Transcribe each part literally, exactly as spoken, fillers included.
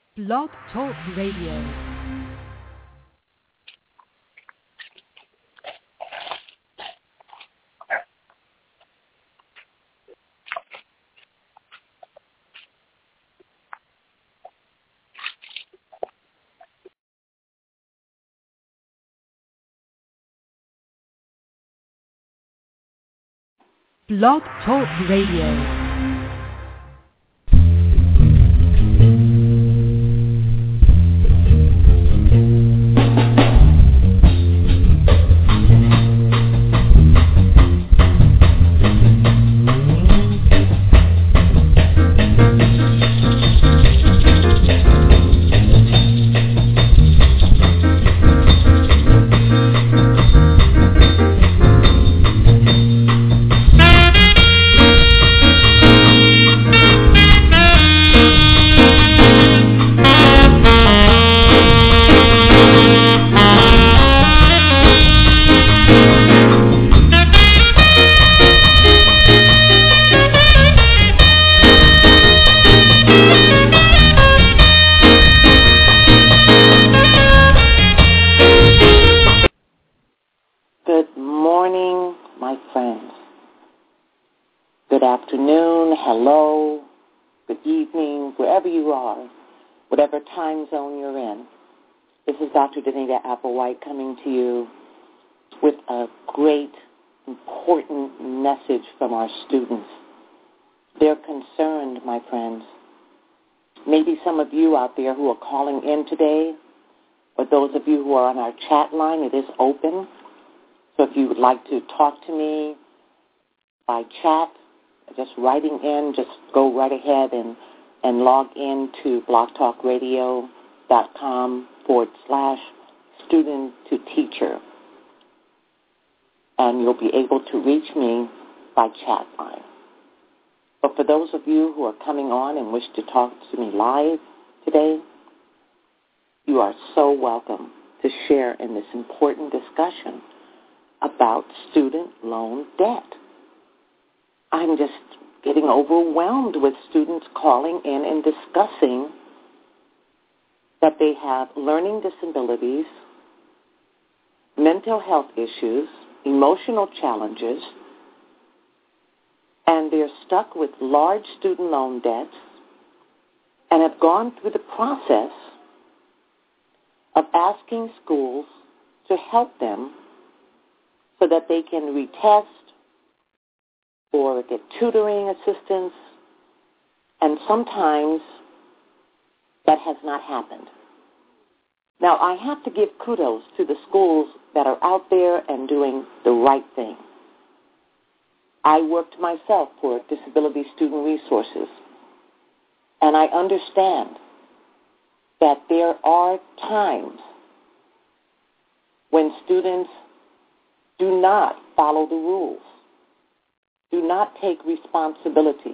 Blog Talk Radio. Blog Talk Radio. Doctor Danita Applewhite coming to you with a great, important message from our students. They're concerned, my friends. Maybe some of you out there who are calling in today, or those of you who are on our chat line, it is open. So if you would like to talk to me by chat, just writing in, just go right ahead and, and log in to blogtalkradio.com forward slash student to teacher. And you'll be able to reach me by chat line. But for those of you who are coming on and wish to talk to me live today, you are so welcome to share in this important discussion about student loan debt. I'm just getting overwhelmed with students calling in and discussing that they have learning disabilities, mental health issues, emotional challenges, and they're stuck with large student loan debts and have gone through the process of asking schools to help them so that they can retest or get tutoring assistance, and sometimes that has not happened. Now, I have to give kudos to the schools that are out there and doing the right thing. I worked myself for Disability Student Resources, and I understand that there are times when students do not follow the rules, do not take responsibility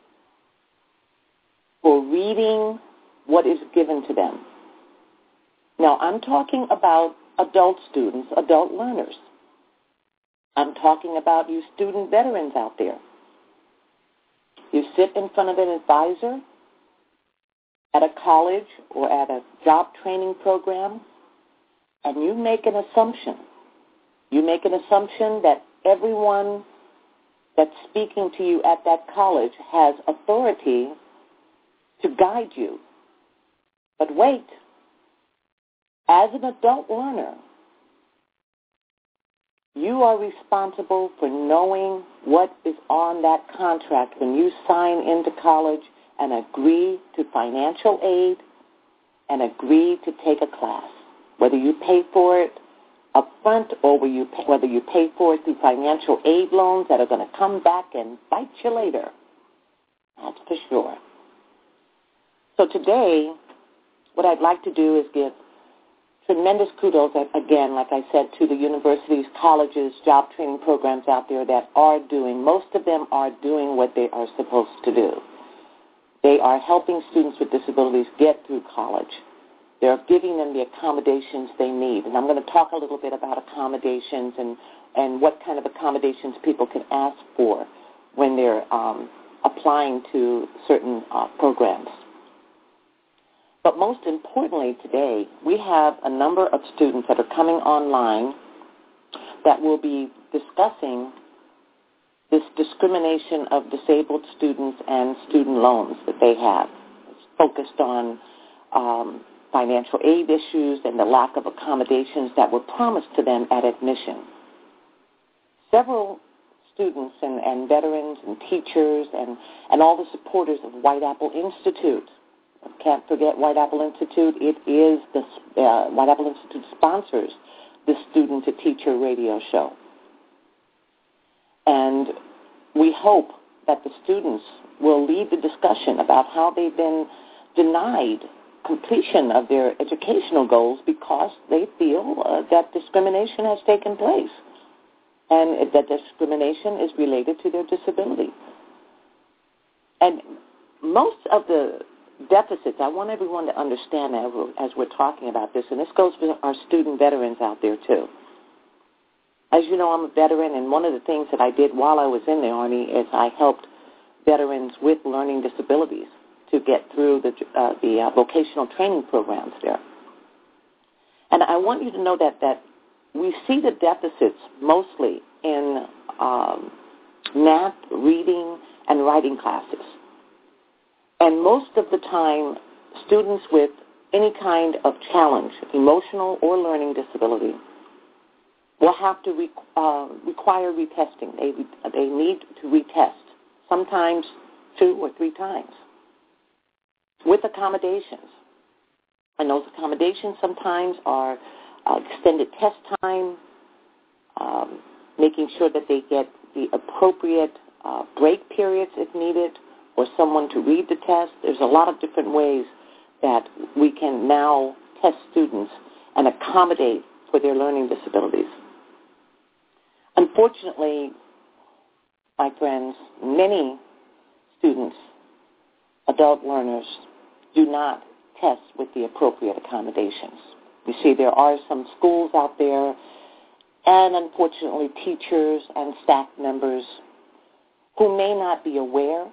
for reading what is given to them. Now, I'm talking about adult students, adult learners. I'm talking about you student veterans out there. You sit in front of an advisor at a college or at a job training program, and you make an assumption. You make an assumption that everyone that's speaking to you at that college has authority to guide you. But wait, as an adult learner, you are responsible for knowing what is on that contract when you sign into college and agree to financial aid and agree to take a class, whether you pay for it up front or whether you pay, whether you pay for it through financial aid loans that are going to come back and bite you later. That's for sure. So today, what I'd like to do is give tremendous kudos, again, like I said, to the universities, colleges, job training programs out there that are doing, most of them are doing what they are supposed to do. They are helping students with disabilities get through college. They're giving them the accommodations they need. And I'm going to talk a little bit about accommodations and, and what kind of accommodations people can ask for when they're um, applying to certain uh, programs. But most importantly today, we have a number of students that are coming online that will be discussing this discrimination of disabled students and student loans that they have. It's focused on um, financial aid issues and the lack of accommodations that were promised to them at admission. Several students and, and veterans and teachers and, and all the supporters of White Apple Institute. I can't forget White Apple Institute. It is the uh, White Apple Institute sponsors the Student to Teacher radio show. And we hope that the students will lead the discussion about how they've been denied completion of their educational goals because they feel uh, that discrimination has taken place and that discrimination is related to their disability. And most of the deficits, I want everyone to understand that as we're talking about this, and this goes for our student veterans out there too. As you know, I'm a veteran, and one of the things that I did while I was in the Army is I helped veterans with learning disabilities to get through the, uh, the uh, vocational training programs there. And I want you to know that, that we see the deficits mostly in um, math, reading, and writing classes. And most of the time, students with any kind of challenge, emotional or learning disability, will have to re- uh, require retesting. They, they need to retest, sometimes two or three times, with accommodations. And those accommodations sometimes are uh, extended test time, um, making sure that they get the appropriate uh, break periods if needed, or someone to read the test. There's a lot of different ways that we can now test students and accommodate for their learning disabilities. Unfortunately, my friends, many students, adult learners, do not test with the appropriate accommodations. You see, there are some schools out there, and unfortunately teachers and staff members who may not be aware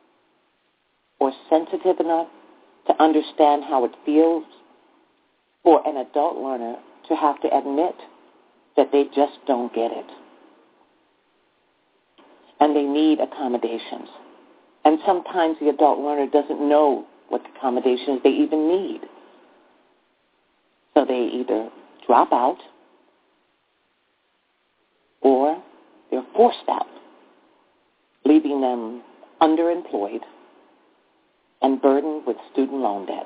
or sensitive enough to understand how it feels for an adult learner to have to admit that they just don't get it. And they need accommodations. And sometimes the adult learner doesn't know what accommodations they even need. So they either drop out or they're forced out, leaving them underemployed and burdened with student loan debt.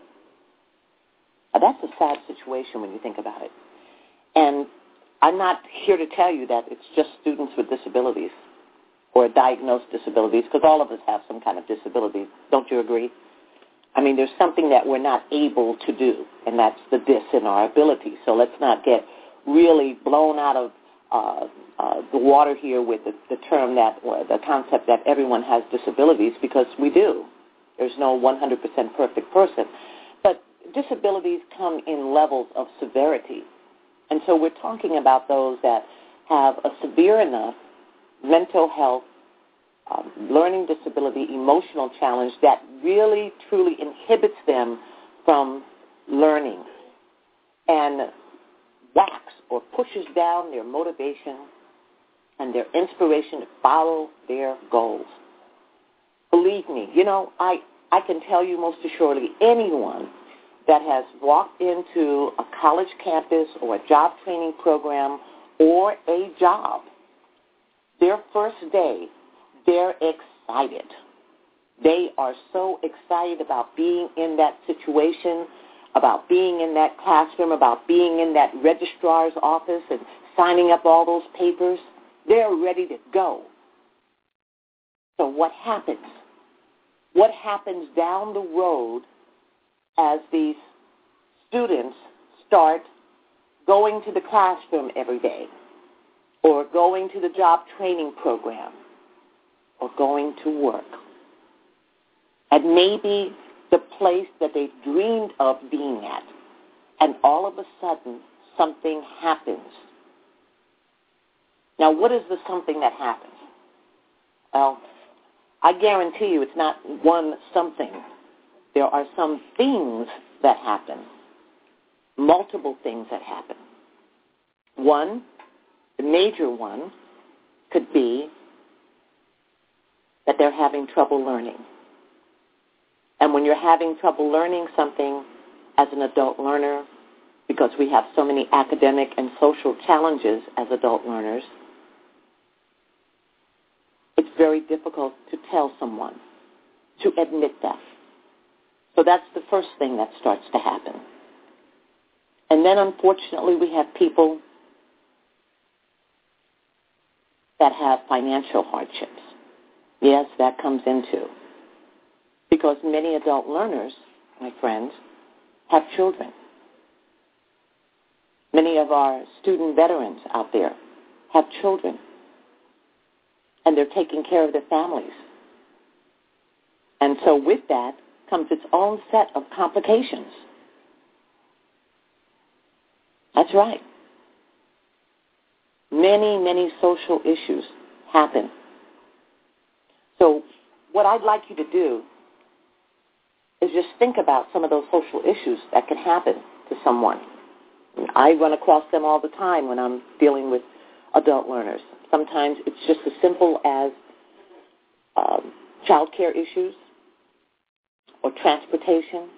Now, that's a sad situation when you think about it. And I'm not here to tell you that it's just students with disabilities or diagnosed disabilities, because all of us have some kind of disability. Don't you agree? I mean, there's something that we're not able to do, and that's the dis in our ability. So let's not get really blown out of uh, uh, the water here with the, the term that, or the concept that everyone has disabilities, because we do. There's no one hundred percent perfect person. But disabilities come in levels of severity. And so we're talking about those that have a severe enough mental health, um, learning disability, emotional challenge that really, truly inhibits them from learning and whacks or pushes down their motivation and their inspiration to follow their goals. Believe me, you know, I, I can tell you most assuredly, anyone that has walked into a college campus or a job training program or a job, their first day, they're excited. They are so excited about being in that situation, about being in that classroom, about being in that registrar's office and signing up all those papers. They're ready to go. So what happens? What happens down the road as these students start going to the classroom every day, or going to the job training program, or going to work? And maybe the place that they've dreamed of being at, and all of a sudden something happens. Now, what is the something that happens? Well, I guarantee you it's not one something. there are some things that happen, multiple things that happen. One, the major one, could be that they're having trouble learning. And when you're having trouble learning something as an adult learner, because we have so many academic and social challenges as adult learners, it's very difficult to tell someone, to admit that. So that's the first thing that starts to happen. And then, unfortunately, we have people that have financial hardships. Yes, that comes into. Because many adult learners, my friends, have children. Many of our student veterans out there have children. And they're taking care of their families. And so with that comes its own set of complications. That's right. Many, many social issues happen. So what I'd like you to do is just think about some of those social issues that can happen to someone. I run across them all the time when I'm dealing with adult learners. Sometimes it's just as simple as um, child care issues or transportation.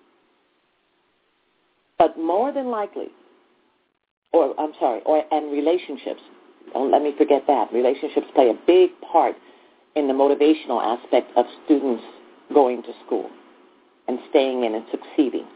But more than likely, or I'm sorry, or and relationships. Don't let me forget that. Relationships play a big part in the motivational aspect of students going to school and staying in and succeeding.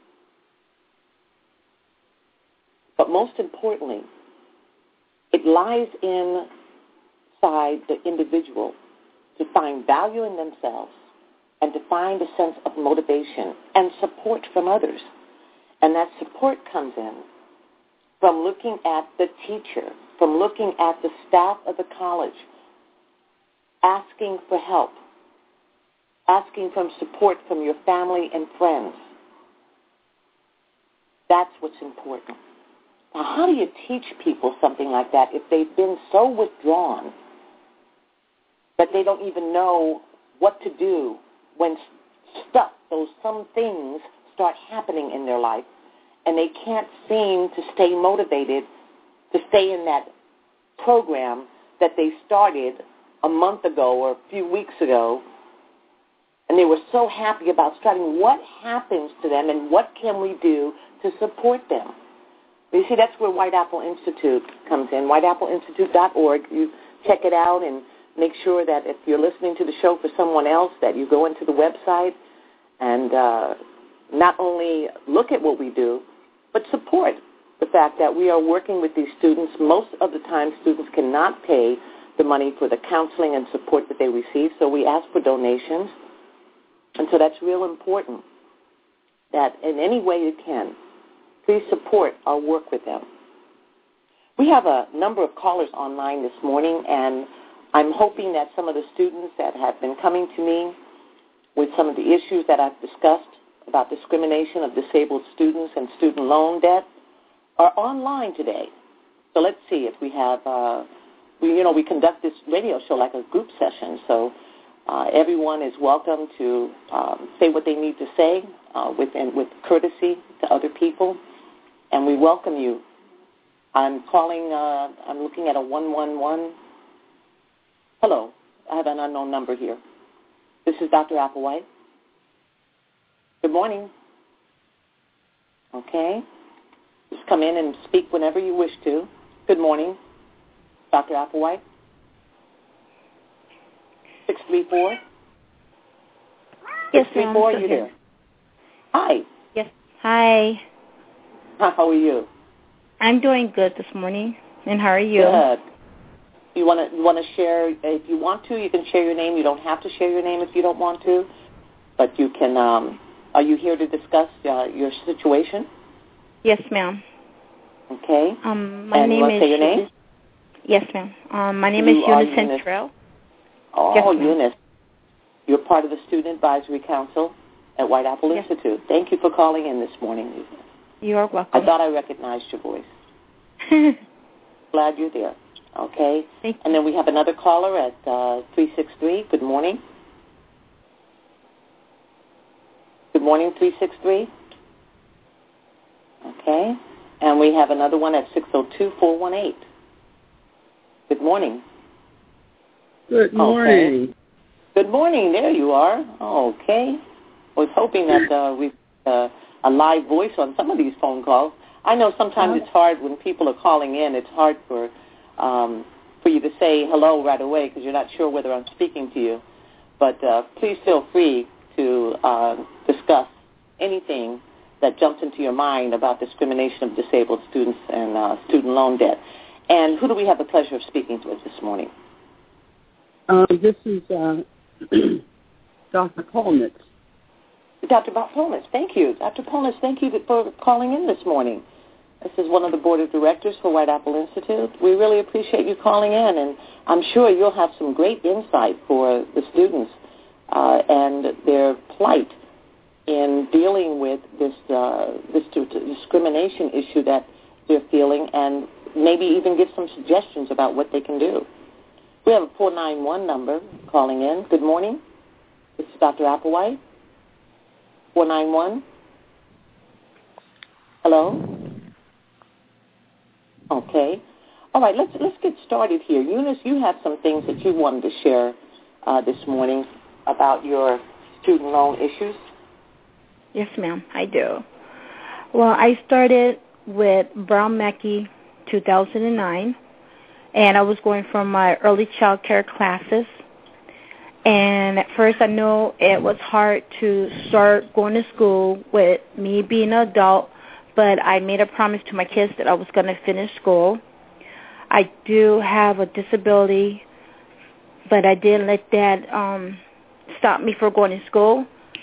But most importantly, it lies inside the individual to find value in themselves and to find a sense of motivation and support from others. And that support comes in from looking at the teacher, from looking at the staff of the college, asking for help, asking for support from your family and friends. That's what's important. Now, how do you teach people something like that if they've been so withdrawn that they don't even know what to do when stuff, those some things start happening in their life and they can't seem to stay motivated to stay in that program that they started a month ago or a few weeks ago, and they were so happy about starting? What happens to them and what can we do to support them? You see, that's where White Apple Institute comes in, white apple institute dot org. You check it out and make sure that if you're listening to the show for someone else, that you go into the website and uh, not only look at what we do, but support the fact that we are working with these students. Most of the time, students cannot pay the money for the counseling and support that they receive, so we ask for donations. And so that's real important, that in any way you can, please support our work with them. We have a number of callers online this morning, and I'm hoping that some of the students that have been coming to me with some of the issues that I've discussed about discrimination of disabled students and student loan debt are online today. So let's see if we have, uh, we, you know, we conduct this radio show like a group session, so uh, everyone is welcome to um, say what they need to say uh, with, and with courtesy to other people, and we welcome you. I'm calling, uh, I'm looking at a one one one. Hello, I have an unknown number here. This is Doctor Applewhite. Good morning. Okay. Just come in and speak whenever you wish to. Good morning, Doctor Applewhite. six three four? Yes, six three four, are you there? Hi. Yes. Hi. How are you? I'm doing good this morning. And how are you? Good. You want to you want to share, if you want to, you can share your name. You don't have to share your name if you don't want to. But you can, um, are you here to discuss uh, your situation? Yes, ma'am. Okay. Um, my and name you want is to say your name? Yes, ma'am. Um, my name you is Eunice Eunice. Centrell. Oh, yes, Eunice. You're part of the Student Advisory Council at White Apple yes. Institute. Thank you for calling in this morning. You are welcome. I thought I recognized your voice. Glad you're there. Okay. Thank you. And then we have another caller at uh, three six three. Good morning. Good morning, three six three. Okay. And we have another one at six oh two, four one eight. Good morning. Good morning. Okay. Good morning. There you are. Okay. I was hoping that uh, we uh, a live voice on some of these phone calls. I know sometimes it's hard when people are calling in. It's hard for um, for you to say hello right away because you're not sure whether I'm speaking to you. But uh, please feel free to uh, discuss anything that jumps into your mind about discrimination of disabled students and uh, student loan debt. And who do we have the pleasure of speaking to us this morning? Um, this is uh, Doctor Polnitz. Doctor Polnitz, thank you. Doctor Polnitz, thank you for calling in this morning. This is one of the board of directors for White Apple Institute. We really appreciate you calling in, and I'm sure you'll have some great insight for the students uh, and their plight in dealing with this uh, this discrimination issue that they're feeling, and maybe even give some suggestions about what they can do. We have a four nine one number calling in. Good morning. This is Doctor Applewhite. four nine one. Hello? Okay. All right, let's let's get started here. Eunice, you have some things that you wanted to share uh, this morning about your student loan issues. Yes, ma'am, I do. Well, I started with Brown Mackey two thousand nine, and I was going for my early child care classes. And at first I knew it was hard to start going to school with me being an adult, but I made a promise to my kids that I was going to finish school. I do have a disability, but I didn't let that um, stop me from going to school.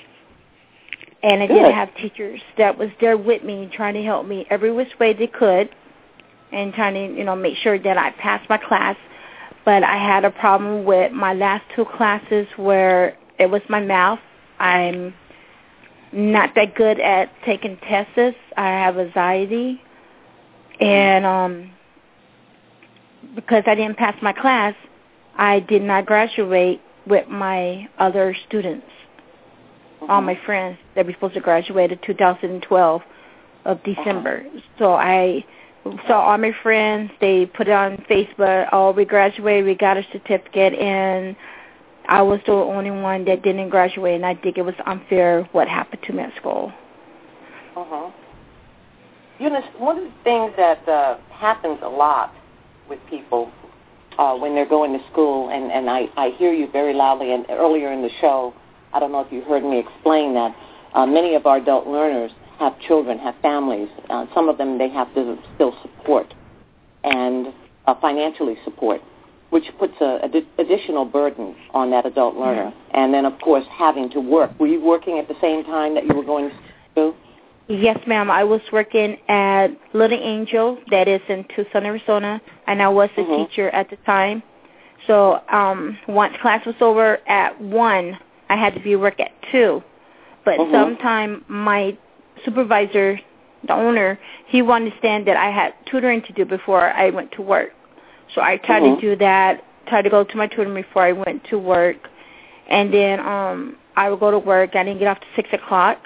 And I Good. did have teachers that was there with me, trying to help me every which way they could, and trying to, you know, make sure that I passed my class. But I had a problem with my last two classes where it was my math. I'm not that good at taking tests. I have anxiety. And um, because I didn't pass my class, I did not graduate with my other students. Mm-hmm. All my friends that were supposed to graduate in two thousand twelve of December. Uh-huh. So I saw all my friends. They put it on Facebook, oh, we graduated, we got a certificate, and I was the only one that didn't graduate, and I think it was unfair what happened to me at school. Uh-huh. Eunice, one of the things that uh, happens a lot with people uh, when they're going to school, and, and I, I hear you very loudly, and earlier in the show, I don't know if you heard me explain that, uh, many of our adult learners have children, have families. Uh, some of them they have to still support and uh, financially support, which puts a, a additional burden on that adult learner. Mm-hmm. And then, of course, having to work. Were you working at the same time that you were going to school? Yes, ma'am. I was working at Little Angel, that is in Tucson, Arizona, and I was a mm-hmm. teacher at the time. So um, once class was over at one, I had to be work at two. But mm-hmm. sometime my supervisor, the owner, he wanted to understand that I had tutoring to do before I went to work. So I tried mm-hmm. to do that, tried to go to my tutoring before I went to work. And then um, I would go to work. I didn't get off to six o'clock.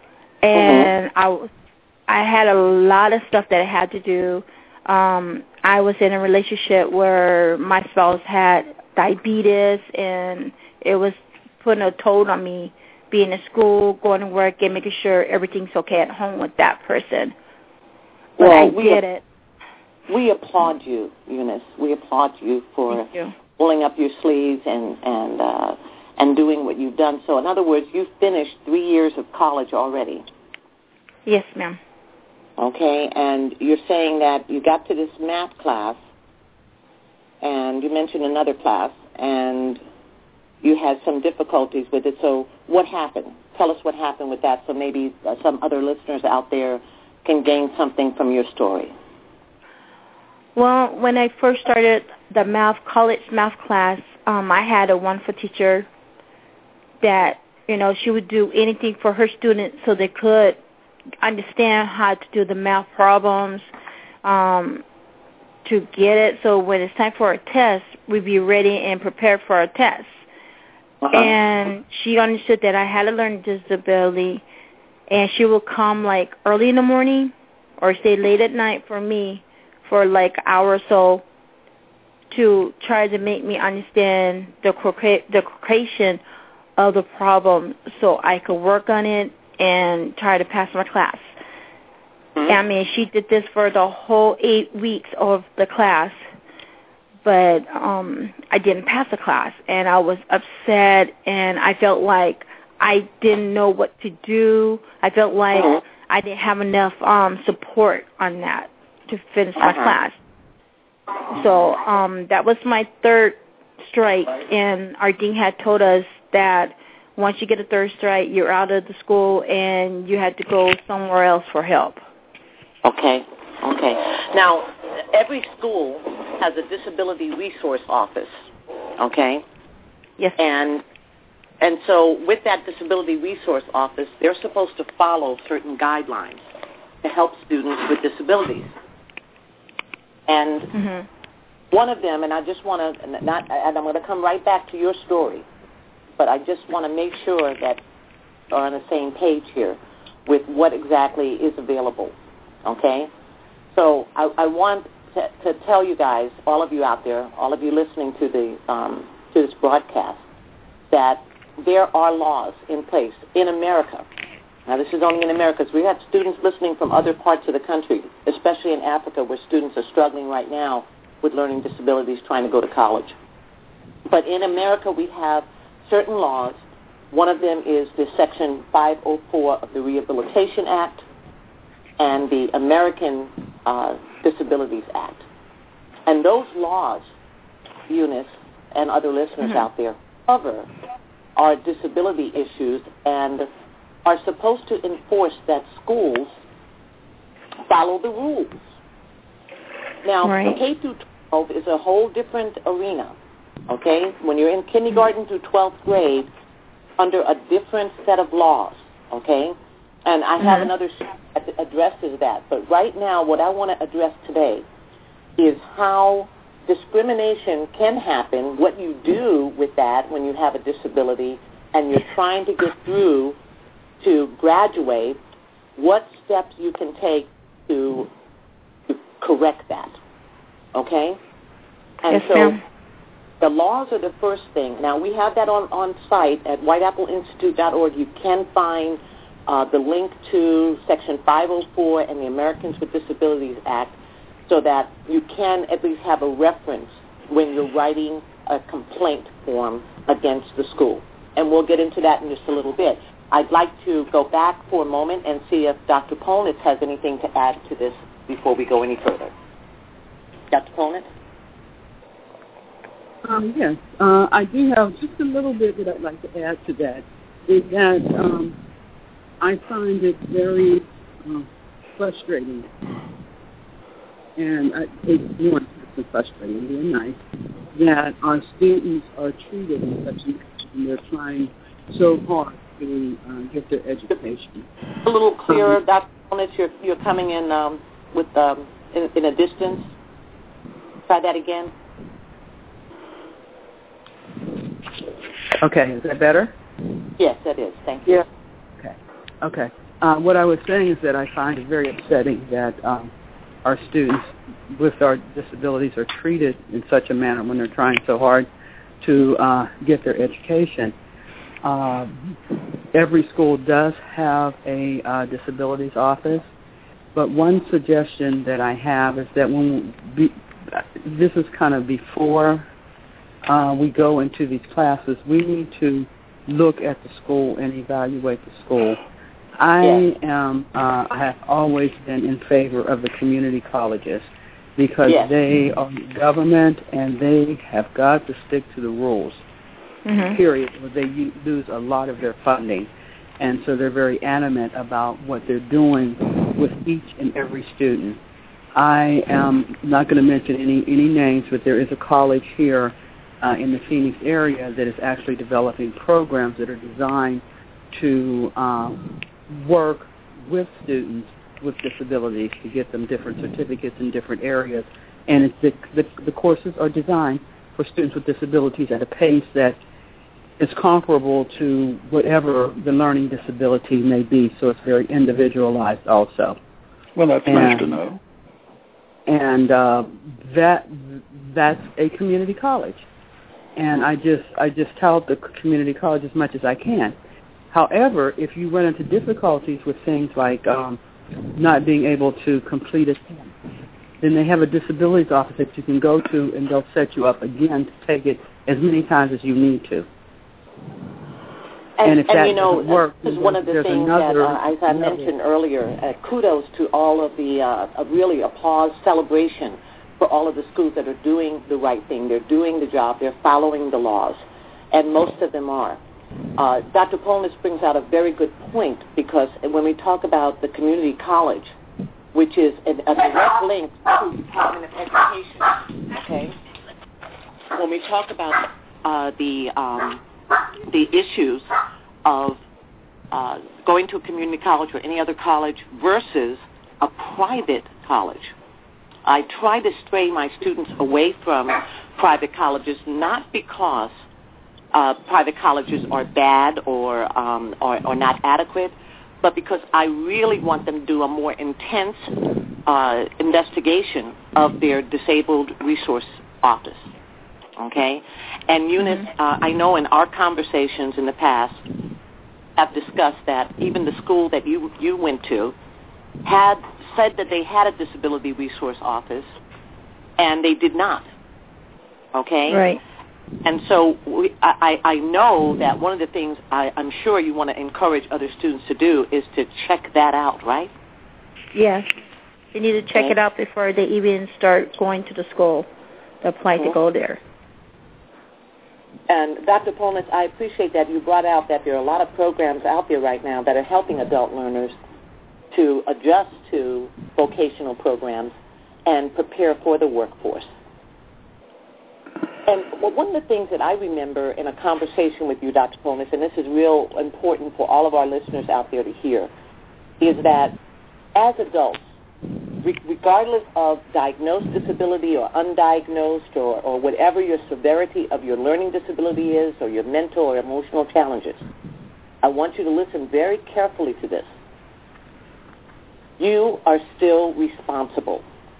And mm-hmm. I, I had a lot of stuff that I had to do. Um, I was in a relationship where my spouse had diabetes, and it was putting a toll on me, being in school, going to work, and making sure everything's okay at home with that person. But well, I we did a- it. We applaud you, Eunice. We applaud you for you. pulling up your sleeves and and uh, and doing what you've done. So, in other words, you've finished three years of college already. Yes, ma'am. Okay, and you're saying that you got to this math class, and you mentioned another class, and you had some difficulties with it. So what happened? Tell us what happened with that so maybe uh, some other listeners out there can gain something from your story. Well, when I first started the math college math class, um, I had a wonderful teacher that, you know, she would do anything for her students so they could understand how to do the math problems, um, to get it. So when it's time for a test, we'd be ready and prepared for a test. Uh-huh. And she understood that I had a learning disability, and she would come like early in the morning or stay late at night for me for like an hour or so to try to make me understand the the creation of the problem so I could work on it and try to pass my class. Mm-hmm. I mean, she did this for the whole eight weeks of the class, but um, I didn't pass the class, and I was upset, and I felt like I didn't know what to do. I felt like mm-hmm. I didn't have enough um, support on that to finish my uh-huh. class. So um, that was my third strike, and our dean had told us that once you get a third strike, you're out of the school and you had to go somewhere else for help. Okay, okay. Now, every school has a disability resource office, okay? Yes. And and so with that disability resource office, they're supposed to follow certain guidelines to help students with disabilities. And mm-hmm. one of them, and I just want to, not, and I'm going to come right back to your story, but I just want to make sure that we're on the same page here with what exactly is available, okay? So I, I want to, to tell you guys, all of you out there, all of you listening to the um, to this broadcast, that there are laws in place in America. Now, this is only in America, because we have students listening from other parts of the country, especially in Africa, where students are struggling right now with learning disabilities, trying to go to college. But in America, we have certain laws. One of them is the Section five oh four of the Rehabilitation Act and the American uh, Disabilities Act. And those laws, Eunice and other listeners mm-hmm. out there, cover our disability issues and are supposed to enforce that schools follow the rules. Now, right. K through twelve is a whole different arena, okay? When you're in kindergarten through twelfth grade, under a different set of laws, okay? And I have mm-hmm. another show that addresses that. But right now, what I want to address today is how discrimination can happen, what you do with that when you have a disability and you're trying to get through to graduate, what steps you can take to, to correct that, okay? And yes, so ma'am. The laws are the first thing. Now, we have that on, on site at white apple institute dot org. You can find uh, the link to Section five oh four and the Americans with Disabilities Act so that you can at least have a reference when you're writing a complaint form against the school. And we'll get into that in just a little bit. I'd like to go back for a moment and see if Doctor Polnitz has anything to add to this before we go any further. Doctor Polnitz? Um, yes, uh, I do have just a little bit that I'd like to add to that, is that um, I find it very uh, frustrating, and I, it's more than frustrating, being nice, that our students are treated in such a way when they're trying so hard to uh, get their education. A little clearer, um, Doctor Polnitz, you're, you're coming in um, with um, in, in a distance. Try that again. Okay, is that better? Yes, that is. Thank you. Yeah. Okay. Okay. Uh, what I was saying is that I find it very upsetting that um, our students with our disabilities are treated in such a manner when they're trying so hard to uh, get their education. Uh, every school does have a uh, disabilities office, but one suggestion that I have is that when we, this is kind of before Uh, we go into these classes, we need to look at the school and evaluate the school. I yes. am, uh, I have always been in favor of the community colleges because yes. they are government and they have got to stick to the rules, mm-hmm. period, or they u- lose a lot of their funding. And so they're very animate about what they're doing with each and every student. I am not going to mention any, any names, but there is a college here Uh, in the Phoenix area that is actually developing programs that are designed to um, work with students with disabilities to get them different certificates in different areas. And it's the, the, the courses are designed for students with disabilities at a pace that is comparable to whatever the learning disability may be, so it's very individualized also. Well, that's and, nice to know. And uh, that that's a community college. And I just I just tout the community college as much as I can. However, if you run into difficulties with things like um, not being able to complete a test, then they have a disabilities office that you can go to, and they'll set you up again to take it as many times as you need to. And, and if and that you know, doesn't work, this is one of the things another, that, uh, as I another. mentioned earlier, uh, kudos to all of the, uh, really applause, celebration for all of the schools that are doing the right thing. They're doing the job. They're following the laws, and most of them are. Uh, Doctor Polnice brings out a very good point, because when we talk about the community college, which is a, a direct link to the Department of Education, okay, when we talk about uh, the um, the issues of uh, going to a community college or any other college versus a private college, I try to stray my students away from private colleges, not because uh, private colleges are bad or, um, or, or not adequate, but because I really want them to do a more intense uh, investigation of their disabled resource office. Okay? And Eunice, mm-hmm. uh, I know in our conversations in the past have discussed that even the school that you, you went to had said that they had a disability resource office, and they did not. Okay? Right. And so we, I, I know that one of the things I, I'm sure you want to encourage other students to do is to check that out, right? Yes. They need to check okay. it out before they even start going to the school to apply mm-hmm. to go there. And Doctor Polnice, I appreciate that you brought out that there are a lot of programs out there right now that are helping adult learners to adjust to vocational programs and prepare for the workforce. And well, one of the things that I remember in a conversation with you, Doctor Polnice, and this is real important for all of our listeners out there to hear, is that as adults, regardless of diagnosed disability or undiagnosed or, or whatever your severity of your learning disability is or your mental or emotional challenges, I want you to listen very carefully to this. You are still responsible.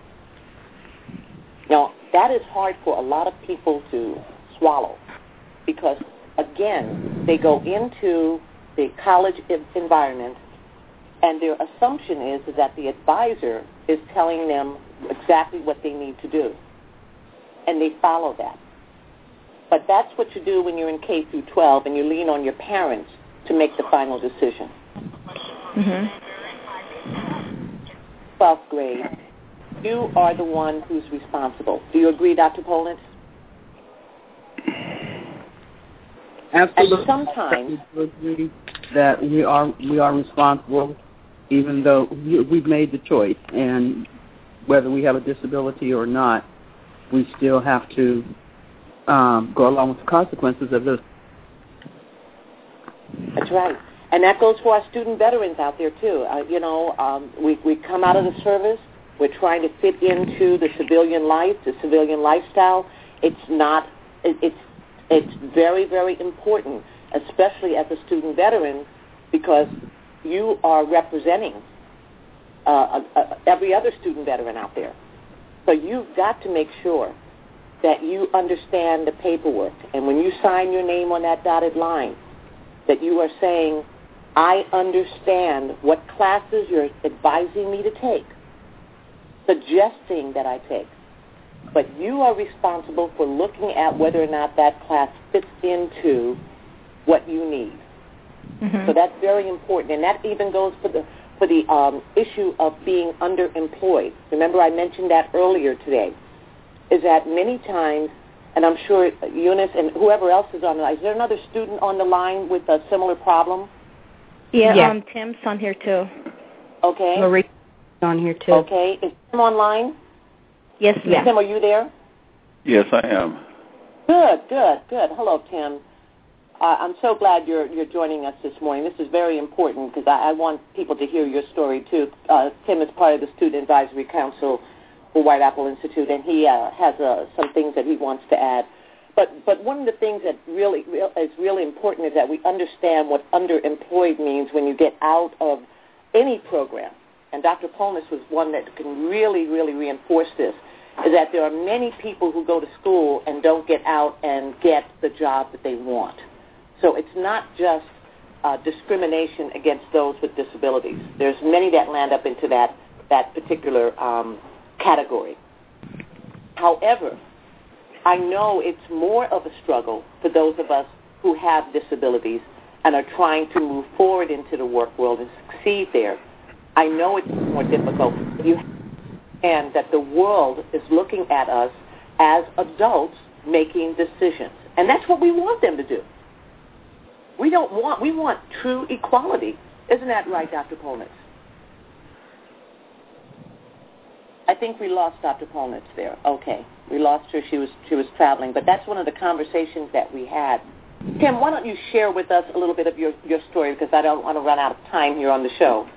Now, that is hard for a lot of people to swallow because, again, they go into the college environment and their assumption is, is that the advisor is telling them exactly what they need to do, and they follow that. But that's what you do when you're in K through twelve and you lean on your parents to make the final decision. Mm-hmm. twelfth grade, you are the one who's responsible. Do you agree, Doctor Polnice? Absolutely. And sometimes I agree that we are we are responsible, even though we've made the choice, and whether we have a disability or not, we still have to um, go along with the consequences of this. That's right. And that goes for our student veterans out there, too. Uh, you know, um, we, we come out of the service. We're trying to fit into the civilian life, the civilian lifestyle. It's not, it, it's, it's very, very important, especially as a student veteran, because you are representing uh, uh, uh, every other student veteran out there. So you've got to make sure that you understand the paperwork. And when you sign your name on that dotted line, that you are saying, I understand what classes you're advising me to take, suggesting that I take. But you are responsible for looking at whether or not that class fits into what you need. Mm-hmm. So that's very important, and that even goes for the for the um, issue of being underemployed. Remember, I mentioned that earlier today. Is that many times, and I'm sure Eunice and whoever else is on the line. Is there another student on the line with a similar problem? Yeah, yeah. um, Tim's on here too. Okay. Marie's on here too. Okay. Is Tim online? Yes, ma'am. Tim, are you there? Yes, I am. Good, good, good. Hello, Tim. Uh, I'm so glad you're you're joining us this morning. This is very important because I, I want people to hear your story too. Uh, Tim is part of the Student Advisory Council for White Apple Institute, and he uh, has uh, some things that he wants to add. But but one of the things that really real, is really important is that we understand what underemployed means when you get out of any program. And Doctor Polnis was one that can really, really reinforce this, is that there are many people who go to school and don't get out and get the job that they want. So it's not just uh, discrimination against those with disabilities. There's many that land up into that, that particular um, category. However, I know it's more of a struggle for those of us who have disabilities and are trying to move forward into the work world and succeed there. I know it's more difficult. You understand that the world is looking at us as adults making decisions, and that's what we want them to do. We don't want, we want true equality. Isn't that right, Doctor Polnis? I think we lost Doctor Polnis there. Okay. We lost her. She was she was traveling. But that's one of the conversations that we had. Tim, why don't you share with us a little bit of your, your story, because I don't want to run out of time here on the show.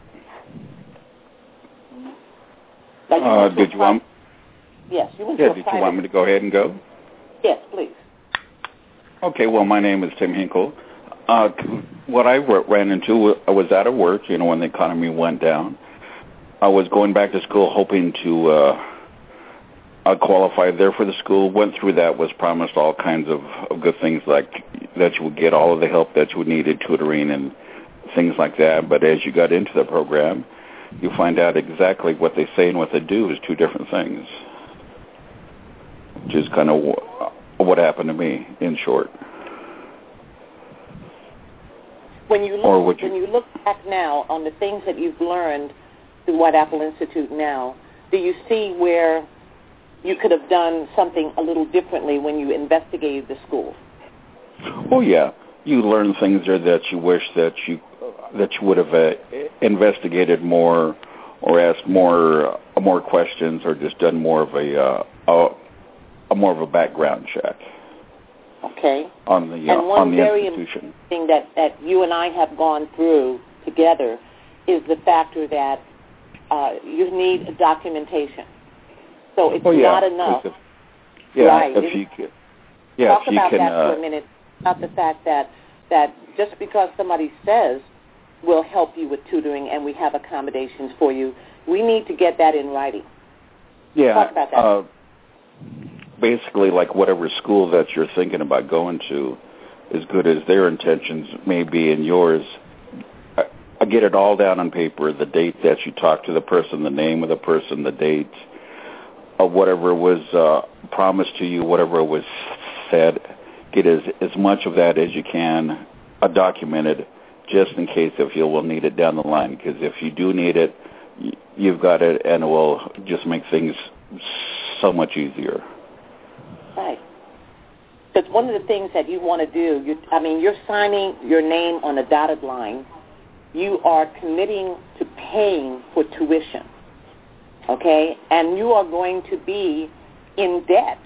Like you uh, did you want... Yes, you went yeah, to a did private... you want me to go ahead and go? Yes, please. Okay, well, my name is Tim Hinkle. Uh, what I ran into, I was out of work, you know, when the economy went down. I was going back to school hoping to uh, uh, qualify there for the school. Went through that, was promised all kinds of, of good things, like that you would get all of the help that you would need in tutoring and things like that. But as you got into the program, you find out exactly what they say and what they do is two different things, which is kind of what happened to me, in short. When you or look, you, when you look back now on the things that you've learned through White Apple Institute now, do you see where you could have done something a little differently when you investigated the school? Oh yeah, you learn things there that you wish that you that you would have uh, investigated more, or asked more uh, more questions, or just done more of a, uh, a, a more of a background check. Okay. On the uh, and one on the very institution. thing that that you and I have gone through together is the factor that uh, you need documentation. So it's oh, yeah. not enough. If, yeah, right. if you can. Yeah, Talk if you about can, that uh, for a minute. About the fact that that just because somebody says we'll help you with tutoring and we have accommodations for you, we need to get that in writing. Yeah. Talk about that. Uh, basically, like whatever school that you're thinking about going to, as good as their intentions may be in yours, I, I get it all down on paper, the date that you talked to the person, the name of the person, the date, of whatever was uh, promised to you, whatever was said. Get as, as much of that as you can uh, documented, just in case if you will need it down the line. Because if you do need it, y- you've got it, and it will just make things so much easier. Right. Because one of the things that you want to do, you, I mean, you're signing your name on a dotted line. You are committing to paying for tuition, okay? And you are going to be in debt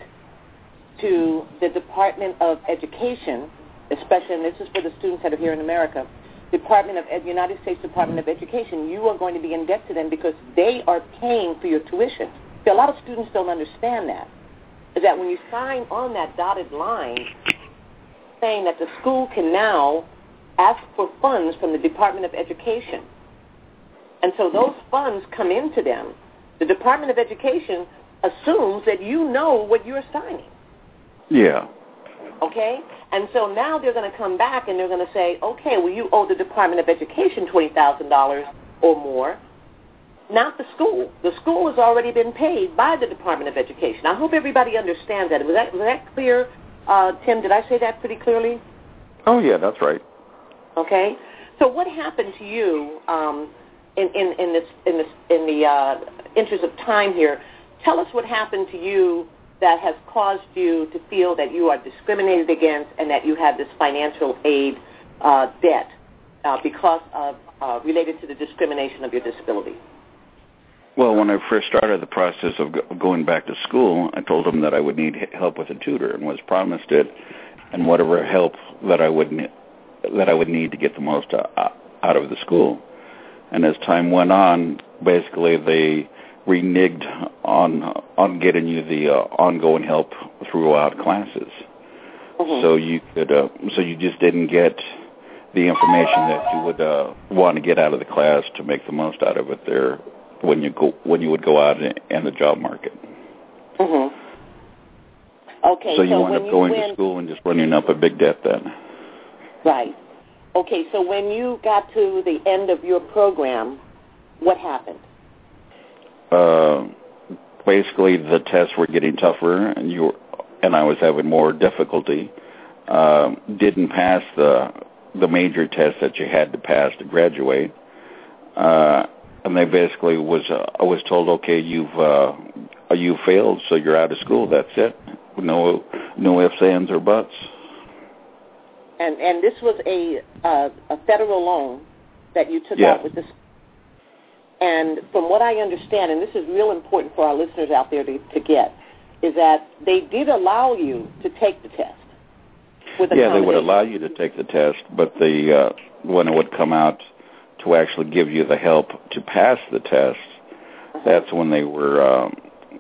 to the Department of Education, especially, and this is for the students that are here in America, Department of Ed, United States Department of Education. You are going to be in debt to them because they are paying for your tuition. See, a lot of students don't understand that. Is that when you sign on that dotted line saying that the school can now ask for funds from the Department of Education. And so those funds come into them. The Department of Education assumes that you know what you're signing. Yeah. Okay? And so now they're going to come back and they're going to say, okay, well, you owe the Department of Education twenty thousand dollars or more. Not the school. The school has already been paid by the Department of Education. I hope everybody understands that. Was that, was that clear, uh, Tim? Did I say that pretty clearly? Oh, yeah, that's right. Okay. So what happened to you um, in, in, in, this, in, this, in the uh, interest of time here? Tell us what happened to you that has caused you to feel that you are discriminated against and that you have this financial aid uh, debt uh, because of uh, related to the discrimination of your disability. Well, when I first started the process of go- going back to school, I told them that I would need help with a tutor and was promised it, and whatever help that I would ne- that I would need to get the most uh, out of the school. And as time went on, basically they reneged on on getting you the uh, ongoing help throughout classes. Mm-hmm. So you could, uh, so you just didn't get the information that you would uh, want to get out of the class to make the most out of it there when you go when you would go out in, in the job market. Mm-hmm. Okay. So you so wind up going to school and just running up a big debt then. Right. Okay. So when you got to the end of your program, what happened? Uh, basically, the tests were getting tougher, and you were, and I was having more difficulty. Uh, didn't pass the the major test that you had to pass to graduate, uh, and they basically was uh, I was told, okay, you've uh, you failed, so you're out of school. That's it. No no ifs, ands, or buts. And and this was a uh, a federal loan that you took yeah. out with this. And from what I understand, and this is real important for our listeners out there to, to get, is that they did allow you to take the test. With yeah, they would allow you to take the test, but the uh, when it would come out to actually give you the help to pass the test, uh-huh. that's when they were, um,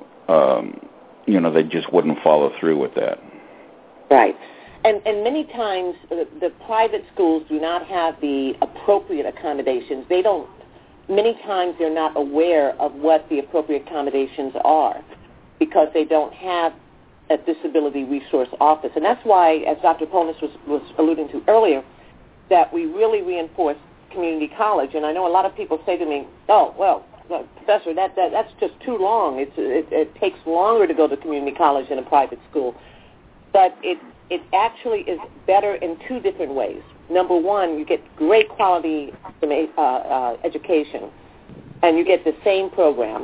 um, you know, they just wouldn't follow through with that. Right. And, and many times the, the private schools do not have the appropriate accommodations. They don't. Many times they're not aware of what the appropriate accommodations are because they don't have a disability resource office. And that's why, as Doctor Polnis was, was alluding to earlier, that we really reinforce community college. And I know a lot of people say to me, oh, well, Professor, that, that that's just too long. It's, it, it takes longer to go to community college than a private school. But it, it actually is better in two different ways. Number one, you get great quality uh, uh, education, and you get the same program,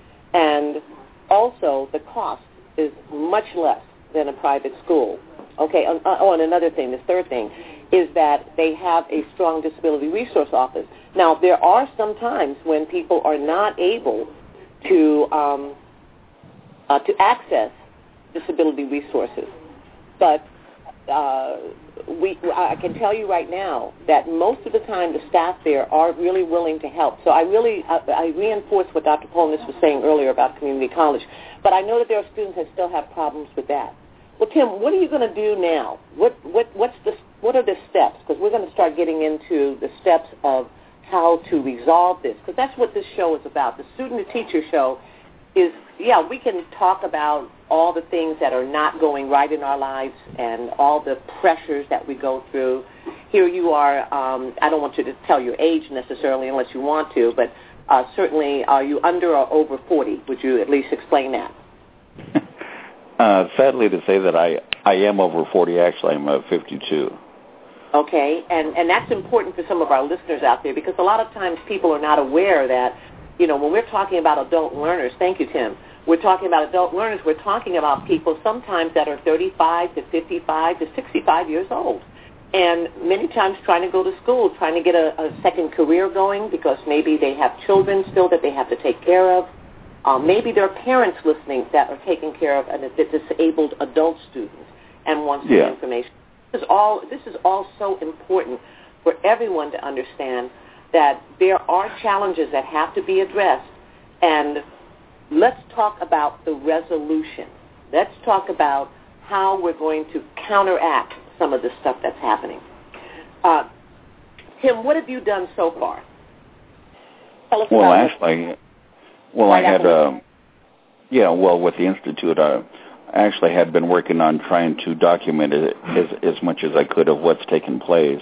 and also the cost is much less than a private school. Okay, uh, oh, and another thing, the third thing, is that they have a strong disability resource office. Now, there are some times when people are not able to um, uh, to access disability resources, but uh, we, I can tell you right now that most of the time the staff there are really willing to help. So I really, I, I reinforce what Doctor Polnis was saying earlier about community college. But I know that there are students that still have problems with that. Well, Tim, what are you going to do now? What, what, what's the, what are the steps? Because we're going to start getting into the steps of how to resolve this. Because that's what this show is about. The student-to-teacher show is, yeah, we can talk about all the things that are not going right in our lives and all the pressures that we go through. Here you are, um, I don't want you to tell your age necessarily unless you want to, but uh, certainly are you under or over forty? Would you at least explain that? uh, sadly to say that I, I am over forty. Actually, I'm uh, fifty-two. Okay, and, and that's important for some of our listeners out there because a lot of times people are not aware that, you know, when we're talking about adult learners, thank you, Tim, we're talking about adult learners, we're talking about people sometimes that are thirty-five to fifty-five to sixty-five years old. And many times trying to go to school, trying to get a, a second career going because maybe they have children still that they have to take care of. Um, maybe there are parents listening that are taking care of a, a disabled adult students and want some yeah. information. This is all, this is all so important for everyone to understand that there are challenges that have to be addressed, and let's talk about the resolution. Let's talk about how we're going to counteract some of the stuff that's happening. Uh, Tim, what have you done so far? Tell us well, about actually, it. well, right I had, uh, yeah, well, with the Institute, I actually had been working on trying to document it as, as much as I could of what's taken place.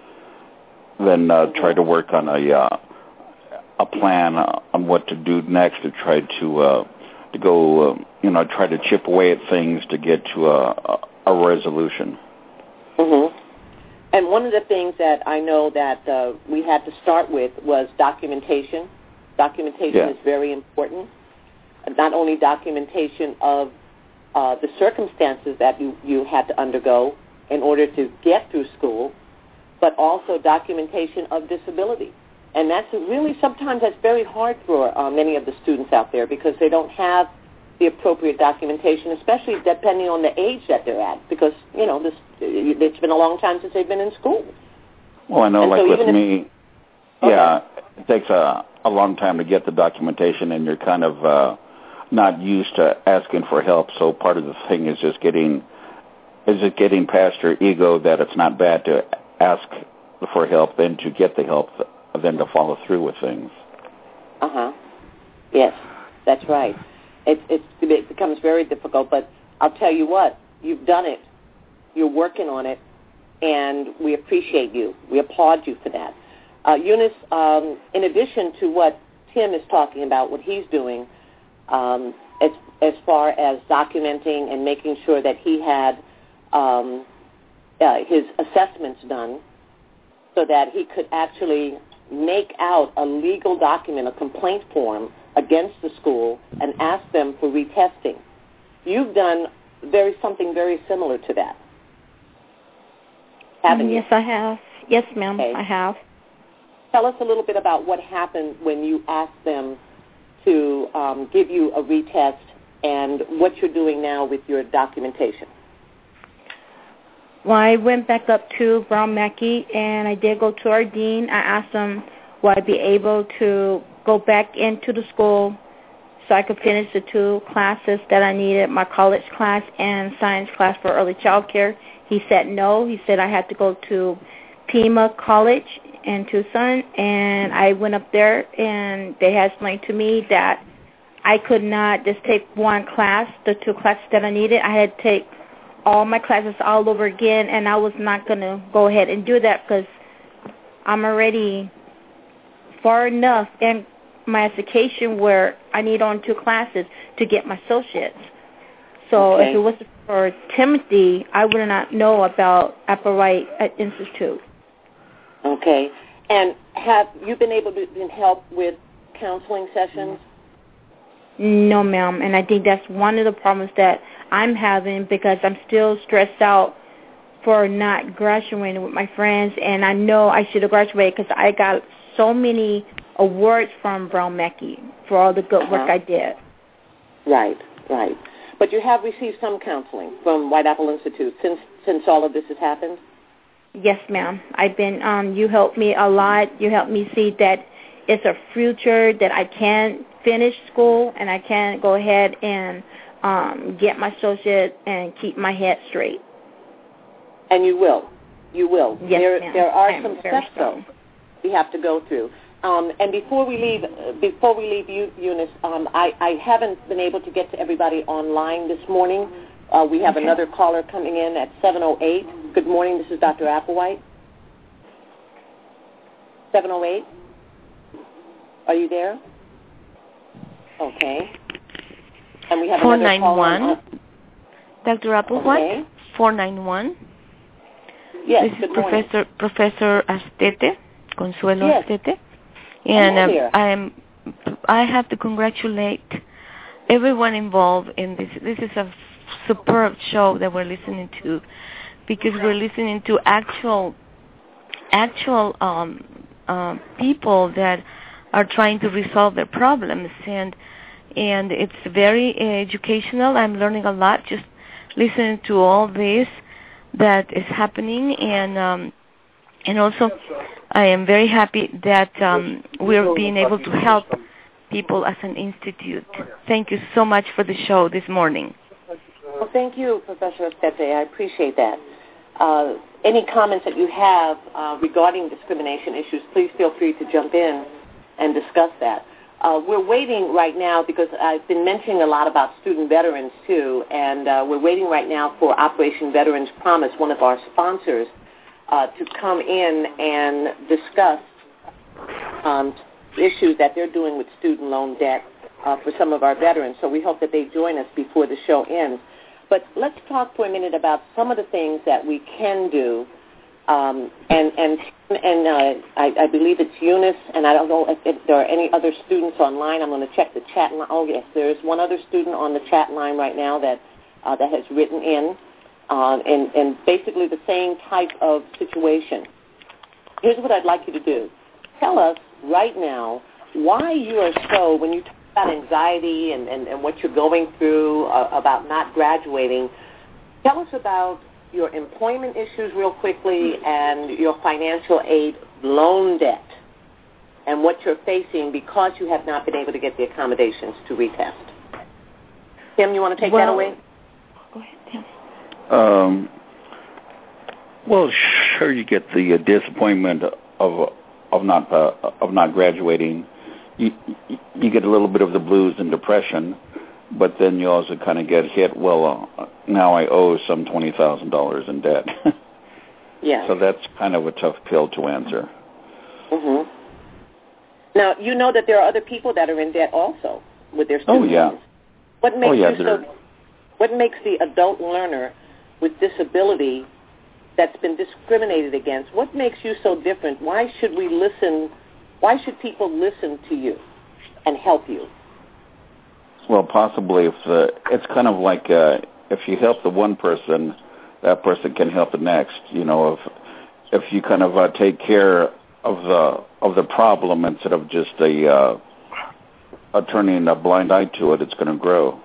Then uh, mm-hmm. try to work on a uh, a plan uh, on what to do next to try to uh, to go, uh, you know, try to chip away at things to get to a, a resolution. Mm-hmm. And one of the things that I know that uh, we had to start with was documentation. Documentation yeah. is very important. Not only documentation of uh, the circumstances that you, you had to undergo in order to get through school, but also documentation of disability. And that's really, sometimes that's very hard for uh, many of the students out there because they don't have the appropriate documentation, especially depending on the age that they're at, because, you know, this, it's been a long time since they've been in school. Well, I know, and like so with if, me, yeah, it takes a, a long time to get the documentation, and you're kind of uh, not used to asking for help. So part of the thing is just getting is it getting past your ego that it's not bad to ask for help, then to get the help, then to follow through with things. Uh huh. Yes, that's right. It, it, it becomes very difficult, but I'll tell you what, you've done it. You're working on it, and we appreciate you. We applaud you for that. Uh, Eunice, um, in addition to what Tim is talking about, what he's doing, um, as, as far as documenting and making sure that he had um, uh, his assessments done so that he could actually make out a legal document, a complaint form against the school and ask them for retesting. You've done very something very similar to that, haven't you? Yes, I have. Yes, ma'am, okay. I have. Tell us a little bit about what happened when you asked them to um, give you a retest and what you're doing now with your documentation. Well, I went back up to Brown Mackie, and I did go to our dean. I asked him would I be able to go back into the school so I could finish the two classes that I needed, my college class and science class for early child care. He said no. He said I had to go to Pima College in Tucson, and I went up there, and they had explained to me that I could not just take one class, the two classes that I needed. I had to take all my classes all over again, and I was not going to go ahead and do that because I'm already far enough in my education where I need on two classes to get my associates. So okay. if it was for Timothy, I would not know about Applewhite Institute. Okay. And have you been able to help with counseling sessions? No, ma'am. And I think that's one of the problems that I'm having because I'm still stressed out for not graduating with my friends. And I know I should have graduated because I got so many awards from Brown Mackie for all the good uh-huh. work I did. Right, right. But you have received some counseling from White Apple Institute since since all of this has happened? Yes, ma'am. I've been, um, you helped me a lot. You helped me see that it's a future that I can finish school and I can go ahead and um, get my associate and keep my head straight. And you will. You will. Yes, there, ma'am. there are I'm some very steps, strong. though, we have to go through. Um, and before we leave, uh, before we leave you, Eunice, um, I, I haven't been able to get to everybody online this morning. Uh, we have okay. another caller coming in at seven oh eight. Good morning. This is Doctor Applewhite. seven oh eight. Are you there? Okay. And we have four another nine one. caller. Doctor Applewhite. Okay. four nine one. Yes. This good is morning. Professor Professor Astete, Consuelo yes. Astete, and Hello um, I'm I have to congratulate everyone involved in this. This is a superb show that we're listening to, because we're listening to actual actual um, uh, people that are trying to resolve their problems, and and it's very educational. I'm learning a lot just listening to all this that is happening, and um, and also I am very happy that um, we're being able to help people as an institute. Thank you so much for the show this morning. Well, thank you, Professor Astete. I appreciate that. Uh, any comments that you have uh, regarding discrimination issues, please feel free to jump in and discuss that. Uh, we're waiting right now because I've been mentioning a lot about student veterans, too, and uh, we're waiting right now for Operation Veterans Promise, one of our sponsors, uh, to come in and discuss um, issues that they're doing with student loan debt uh, for some of our veterans. So we hope that they join us before the show ends. But let's talk for a minute about some of the things that we can do. Um, and and and uh, I, I believe it's Eunice, and I don't know if, if there are any other students online. I'm going to check the chat line. Oh, yes, there is one other student on the chat line right now that uh, that has written in, uh, and, and basically the same type of situation. Here's what I'd like you to do. Tell us right now why you are so, when you talk about anxiety and, and, and what you're going through uh, about not graduating, tell us about your employment issues real quickly and your financial aid loan debt. and what you're facing because you have not been able to get the accommodations to retest. Tim, you want to take well, that away? Go ahead, Tim. Um, well, sure, you get the uh, disappointment of of not uh, of not graduating. You you get a little bit of the blues and depression, but then you also kind of get hit. Well, uh, now I owe some twenty thousand dollars in debt. Yeah. So that's kind of a tough pill to answer. Mhm. Now you know that there are other people that are in debt also with their student Oh yeah. loans. What makes oh yeah. you so? What makes the adult learner with disability that's been discriminated against, what makes you so different? Why should we listen? Why should people listen to you and help you? Well, possibly if the, it's kind of like uh, if you help the one person, that person can help the next. You know, if if you kind of uh, take care of the of the problem instead of just a, uh, a turning a blind eye to it, it's going to grow.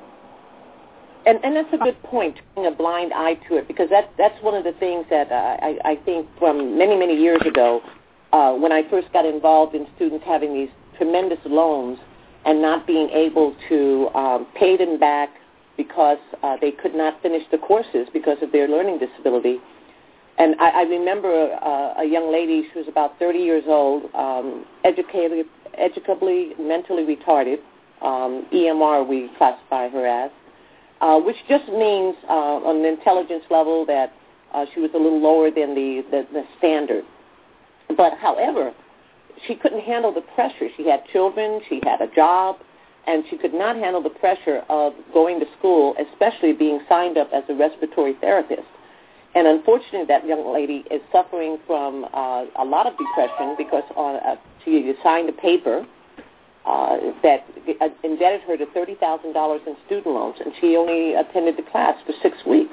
And, and that's a good point, turning a blind eye to it, because that, that's one of the things that uh, I, I think from many, many years ago, uh, when I first got involved in students having these tremendous loans and not being able to um, pay them back because uh, they could not finish the courses because of their learning disability. And I, I remember uh, a young lady, she was about thirty years old, um, educated, educably mentally retarded, um, E M R we classify her as, Uh, which just means uh, on an intelligence level that uh, she was a little lower than the, the, the standard. But, however, she couldn't handle the pressure. She had children, she had a job, and she could not handle the pressure of going to school, especially being signed up as a respiratory therapist. And unfortunately, that young lady is suffering from uh, a lot of depression because on, uh, she signed a paper Uh, that indebted her to thirty thousand dollars in student loans, and she only attended the class for six weeks.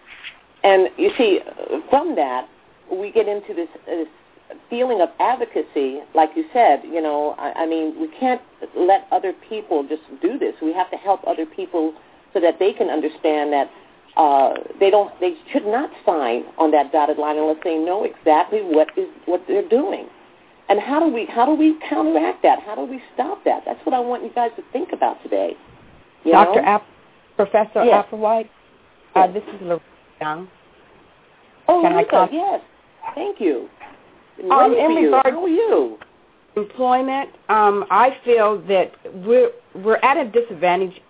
And you see, from that, we get into this, this feeling of advocacy, like you said. You know, I, I mean, we can't let other people just do this. We have to help other people so that they can understand that uh, they don't, they should not sign on that dotted line unless they know exactly what is what they're doing. And how do we how do we counteract that? How do we stop that? That's what I want you guys to think about today. You Doctor know? App- Professor yes. Applewhite, uh, yes. this is Lorraine Young. Oh, Can Lisa, I come? yes. Thank you. Um, in you. regard How are you? Employment, um, I feel that we're we're at a disadvantage.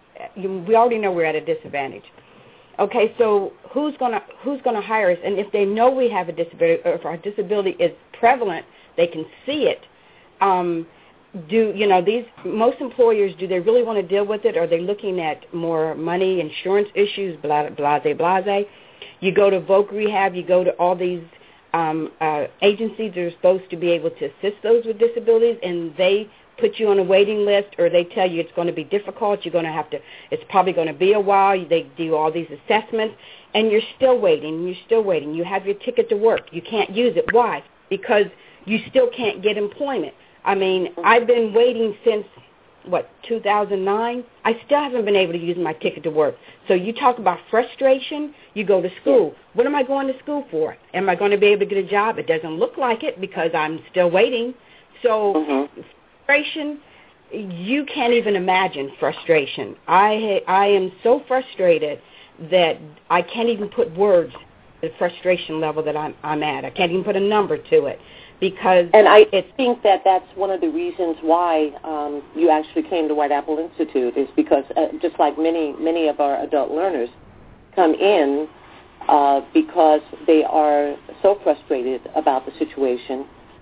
We already know we're at a disadvantage. Okay, so who's gonna who's gonna hire us? And if they know we have a disability, or if our disability is prevalent, they can see it. Um, do you know these most employers? Do they really want to deal with it? Or are they looking at more money, insurance issues, blah, blase, blase? You go to Voc Rehab, you go to all these um, uh, agencies that are supposed to be able to assist those with disabilities, and they put you on a waiting list, or they tell you it's going to be difficult. You're going to have to. It's probably going to be a while. They do all these assessments, and you're still waiting. You're still waiting. You have your ticket to work. You can't use it. Why? Because you still can't get employment. I mean, I've been waiting since, what, two thousand nine? I still haven't been able to use my ticket to work. So you talk about frustration, you go to school. Yeah. What am I going to school for? Am I going to be able to get a job? It doesn't look like it because I'm still waiting. So mm-hmm. frustration, you can't even imagine frustration. I I am so frustrated that I can't even put words the frustration level that I'm I'm at. I can't even put a number to it because and I it's, think that that's one of the reasons why um, you actually came to White Apple Institute is because uh, just like many many of our adult learners come in uh, because they are so frustrated about the situation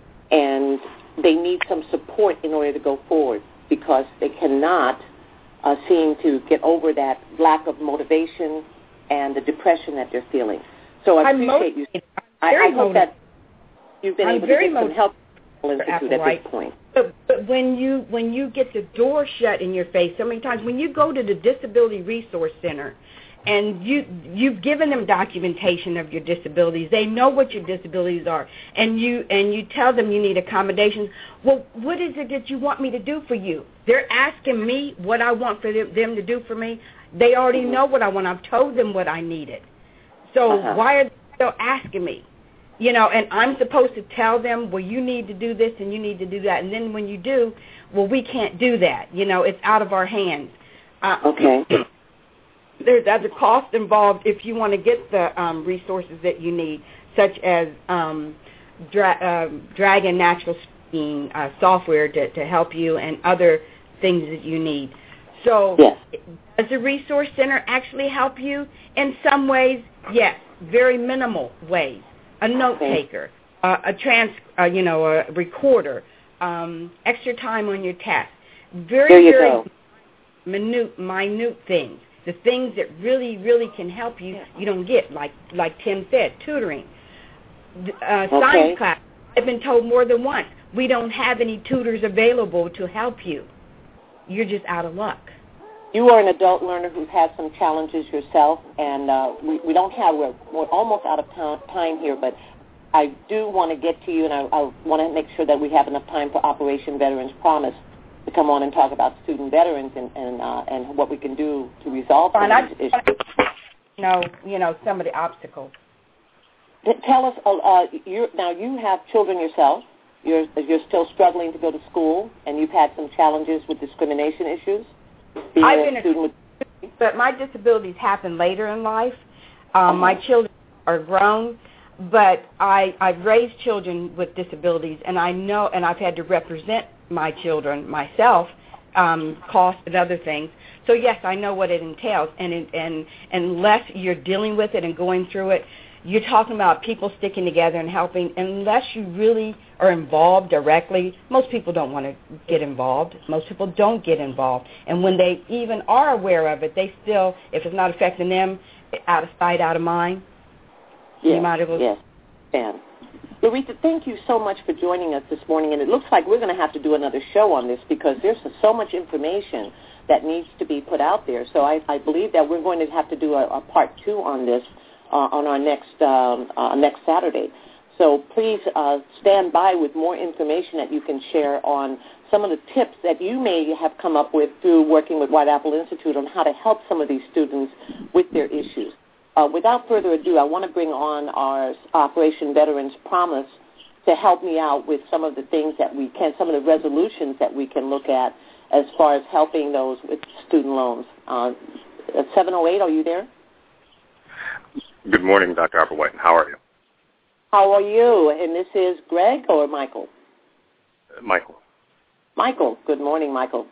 and they need some support in order to go forward because they cannot uh, seem to get over that lack of motivation and the depression that they're feeling. So I I'm appreciate motivated. you. I, I hope that you've been I'm able very to get some help Institute at right. this point. But, but when you when you get the door shut in your face so many times, when you go to the Disability Resource Center and you you've given them documentation of your disabilities, they know what your disabilities are, and you and you tell them you need accommodations. Well, what is it that you want me to do for you? They're asking me what I want for them, them to do for me. They already mm-hmm. know what I want. I've told them what I needed. So uh-huh. why are they still asking me? You know, and I'm supposed to tell them, well, you need to do this and you need to do that. And then when you do, well, we can't do that. You know, it's out of our hands. Uh, okay. There's other costs involved if you want to get the um, resources that you need, such as um, dra- uh, Dragon Natural Speaking uh, software to, to help you and other things that you need. So yes. Does the Resource Center actually help you? In some ways, yes, very minimal ways. A note taker, uh, a trans, uh, you know, a recorder, um, extra time on your test. Very, there you very go. minute, minute things. The things that really, really can help you, you don't get, like like Tim said, tutoring. Uh, okay. Science class, I've been told more than once, we don't have any tutors available to help you. You're just out of luck. You are an adult learner who's had some challenges yourself, and uh, we, we don't have, we're, we're almost out of time here, but I do want to get to you, and I, I want to make sure that we have enough time for Operation Veterans Promise to come on and talk about student veterans and and, uh, and what we can do to resolve some of these issues. No, you know, some of the obstacles. Tell us, uh, uh, you're, now you have children yourself. You're, you're still struggling to go to school, and you've had some challenges with discrimination issues. I've been a student with, but my disabilities happen later in life. Um, uh-huh. My children are grown, but I, I've raised children with disabilities, and I know, and I've had to represent my children myself, um, cost and other things. So yes, I know what it entails, and and and unless you're dealing with it and going through it, you're talking about people sticking together and helping. Unless you really are involved directly, most people don't want to get involved. Most people don't get involved. And when they even are aware of it, they still, if it's not affecting them, out of sight, out of mind. Yes, you might as well. Yes, and Louisa, thank you so much for joining us this morning. And it looks like we're going to have to do another show on this because there's so much information that needs to be put out there. So I, I believe that we're going to have to do a, a part two on this uh, on our next um, uh, next Saturday. So please uh, stand by with more information that you can share on some of the tips that you may have come up with through working with White Apple Institute on how to help some of these students with their issues. Uh, without further ado, I want to bring on our Operation Veterans Promise to help me out with some of the things that we can, some of the resolutions that we can look at as far as helping those with student loans. Uh, seven oh eight, are you there? Good morning, Doctor Harper White. How are you? How are you? And this is Greg or Michael? Uh, Michael. Michael. Good morning, Michael.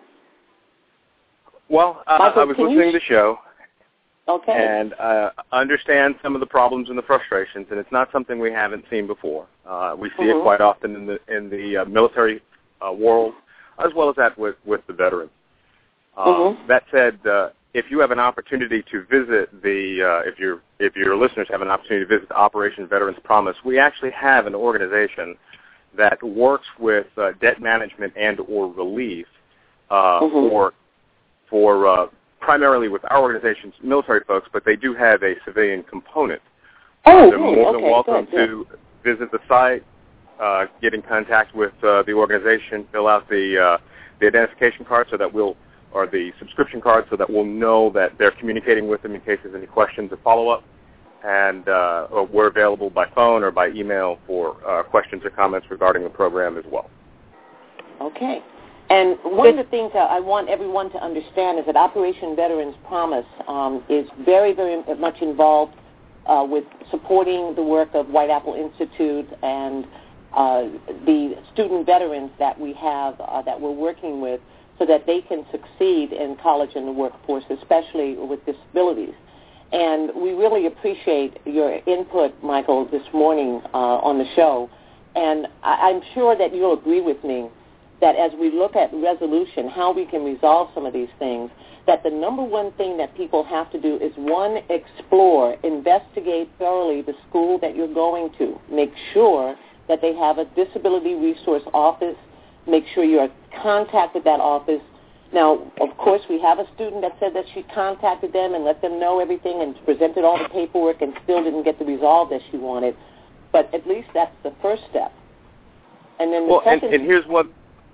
Well, uh, Michael, I was listening to the show. Okay. And uh, understand some of the problems and the frustrations, and it's not something we haven't seen before. Uh, we see mm-hmm. it quite often in the in the uh, military uh, world, as well as that with, with the veterans. Uh, mm-hmm. That said, uh, if you have an opportunity to visit the, uh, if your if your listeners have an opportunity to visit Operation Veterans Promise, we actually have an organization that works with uh, debt management and or relief uh, mm-hmm. for for uh, primarily with our organization's military folks, but they do have a civilian component. Oh, They're more okay, than welcome good, to visit the site, uh, get in contact with uh, the organization, fill out the uh, the identification card so that we'll, or the subscription card so that we'll know that they're communicating with them in case there's any questions or follow-up. And uh, we're available by phone or by email for uh, questions or comments regarding the program as well. Okay. And one of the things that I want everyone to understand is that Operation Veterans Promise um, is very, very much involved uh, with supporting the work of White Apple Institute and uh, the student veterans that we have uh, that we're working with so that they can succeed in college and the workforce, especially with disabilities. And we really appreciate your input, Michael, this morning uh, on the show. And I- I'm sure that you'll agree with me that as we look at resolution, how we can resolve some of these things, that the number one thing that people have to do is, one, explore, investigate thoroughly the school that you're going to. Make sure that they have a disability resource office. Make sure you're in contact with that office. Now, of course, we have a student that said that she contacted them and let them know everything and presented all the paperwork and still didn't get the resolve that she wanted. But at least that's the first step. And then the well, second... and, and here's what...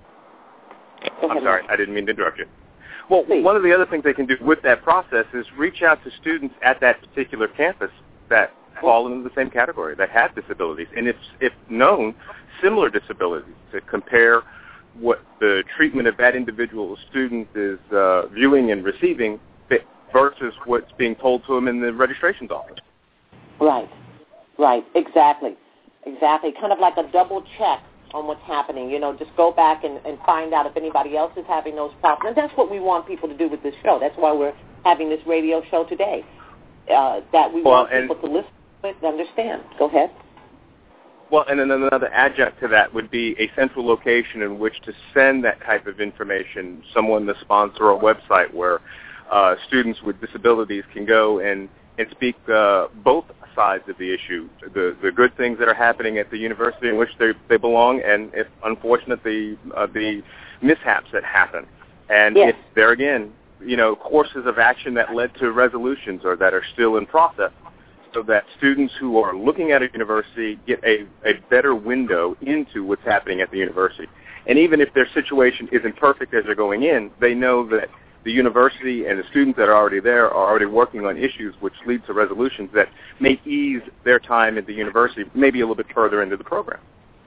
Go I'm ahead, sorry, Mike. I didn't mean to interrupt you. Well, Please. One of the other things they can do with that process is reach out to students at that particular campus that fall into the same category, that have disabilities, and if if known, similar disabilities, to compare what the treatment of that individual student is uh, viewing and receiving versus what's being told to him in the registrations office. Right, right, exactly, exactly. Kind of like a double check on what's happening. You know, just go back and, and find out if anybody else is having those problems. And that's what we want people to do with this show. That's why we're having this radio show today, uh, that we well, want people to listen to it and understand. Go ahead. Well, and then another adjunct to that would be a central location in which to send that type of information, someone to sponsor a website where uh, students with disabilities can go and, and speak uh, both sides of the issue, the, the good things that are happening at the university in which they, they belong, and if unfortunate, the, uh, the mishaps that happen. And yes. if there again, you know, courses of action that led to resolutions or that are still in process, so that students who are looking at a university get a, a better window into what's happening at the university. And even if their situation isn't perfect as they're going in, they know that the university and the students that are already there are already working on issues which lead to resolutions that may ease their time at the university, maybe a little bit further into the program.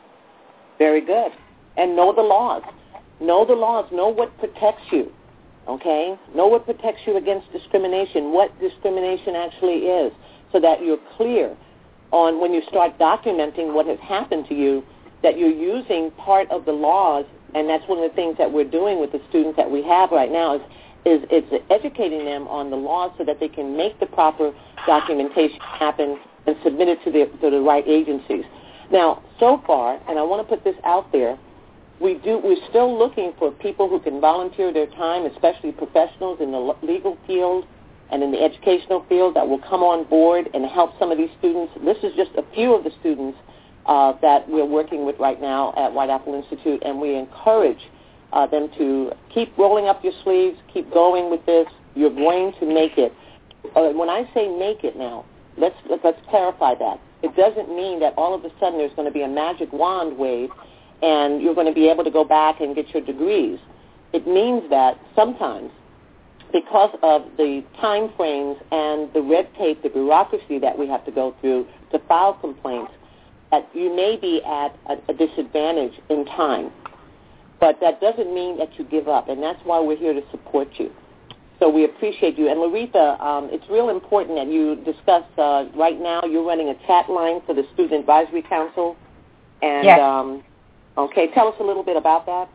Very good. And know the laws. Know the laws. Know what protects you. Okay? Know what protects you against discrimination, what discrimination actually is, so that you're clear on when you start documenting what has happened to you, that you're using part of the laws, and that's one of the things that we're doing with the students that we have right now is, is it's educating them on the laws so that they can make the proper documentation happen and submit it to the, to the right agencies. Now, so far, and I want to put this out there, we do, we're still looking for people who can volunteer their time, especially professionals in the legal field and in the educational field that will come on board and help some of these students. This is just a few of the students uh, that we're working with right now at White Apple Institute, and we encourage uh, them to keep rolling up your sleeves, keep going with this. You're going to make it. Uh, when I say make it now, let's, let's clarify that. It doesn't mean that all of a sudden there's going to be a magic wand wave and you're going to be able to go back and get your degrees. It means that sometimes, because of the time frames and the red tape, the bureaucracy that we have to go through to file complaints, that you may be at a, a disadvantage in time. But that doesn't mean that you give up, and that's why we're here to support you. So we appreciate you. And Laretha, um, it's real important that you discuss, uh, right now you're running a chat line for the Student Advisory Council. And, yes. um, okay, tell us a little bit about that.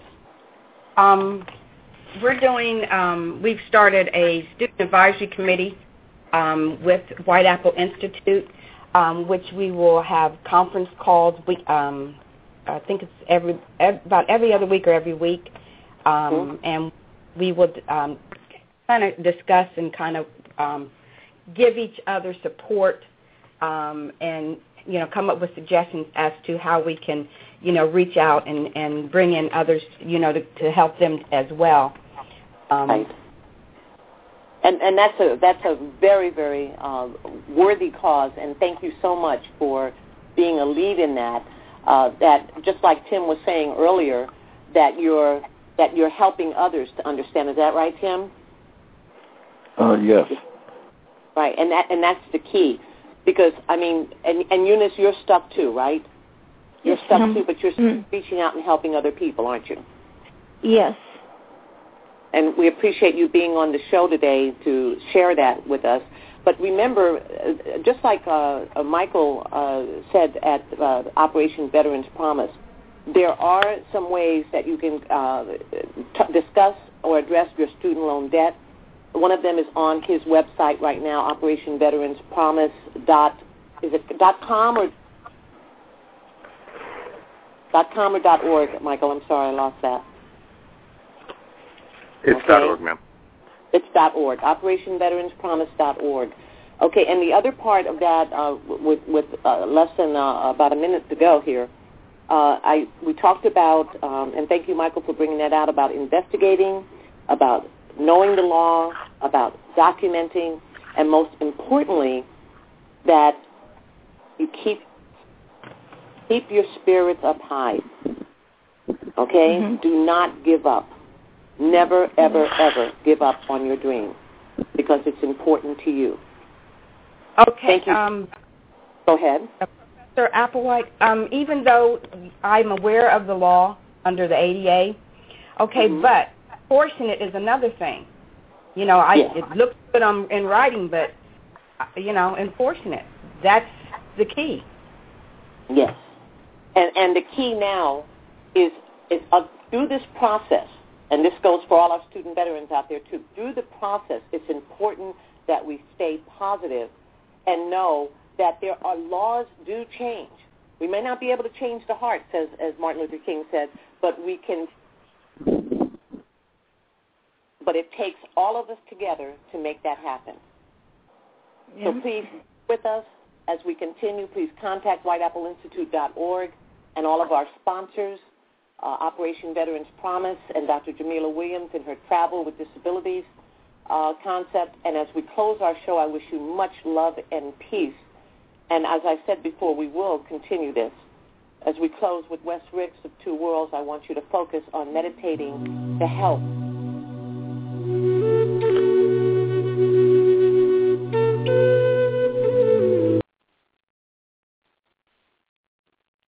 Um, we're doing, um, we've started a Student Advisory Committee um, with White Apple Institute, um, which we will have conference calls. We, um, I think it's every, every about every other week or every week. Um, mm-hmm. And we will um, kind of discuss and kind of um, give each other support um, and, you know, come up with suggestions as to how we can, you know, reach out and, and bring in others, you know, to, to help them as well. Um, right. And and that's a that's a very very uh, worthy cause, and thank you so much for being a lead in that. Uh, that just like Tim was saying earlier, that you're that you're helping others to understand. Is that right, Tim? Uh, yes. Right, and that and that's the key, because I mean, and, and Eunice, you're stuck too, right? You're yes, stuck um, too, but you're mm. reaching out and helping other people, aren't you? Yes. And we appreciate you being on the show today to share that with us. But remember, uh, just like uh, uh, Michael uh, said at uh, Operation Veterans Promise, there are some ways that you can uh, t- discuss or address your student loan debt. One of them is on his website right now, Operation Veterans Promise dot is it dot com or dot com or dot org? Michael, I'm sorry, I lost that. It's okay. dot org, ma'am. It's dot org. Operation Veterans Promise dot org. Okay, and the other part of that, uh, with with uh, less than uh, about a minute to go here, uh, I we talked about, um, and thank you, Michael, for bringing that out, about investigating, about knowing the law, about documenting, and most importantly, that you keep keep your spirits up high. Okay? Mm-hmm. Do not give up. Never, ever, ever give up on your dream, because it's important to you. Okay. Thank you. Um, Go ahead. Professor Applewhite, um, even though I'm aware of the law under the A D A, okay, mm-hmm. but enforcing it is another thing. You know, I, yes. it looks good on, in writing, but, you know, enforcing it, that's the key. Yes. And, and the key now is, is uh, through this process, and this goes for all our student veterans out there too, through the process it's important that we stay positive and know that there are laws do change. We may not be able to change the hearts, as, as Martin Luther King said, but we can, but it takes all of us together to make that happen. Yeah. So please, with us, as we continue, please contact white apple institute dot org and all of our sponsors, uh, Operation Veterans Promise and Doctor Jamila Williams and her Travel with Disabilities uh, concept. And as we close our show, I wish you much love and peace. And as I said before, we will continue this. As we close with Wes Ricks of Two Worlds, I want you to focus on meditating to help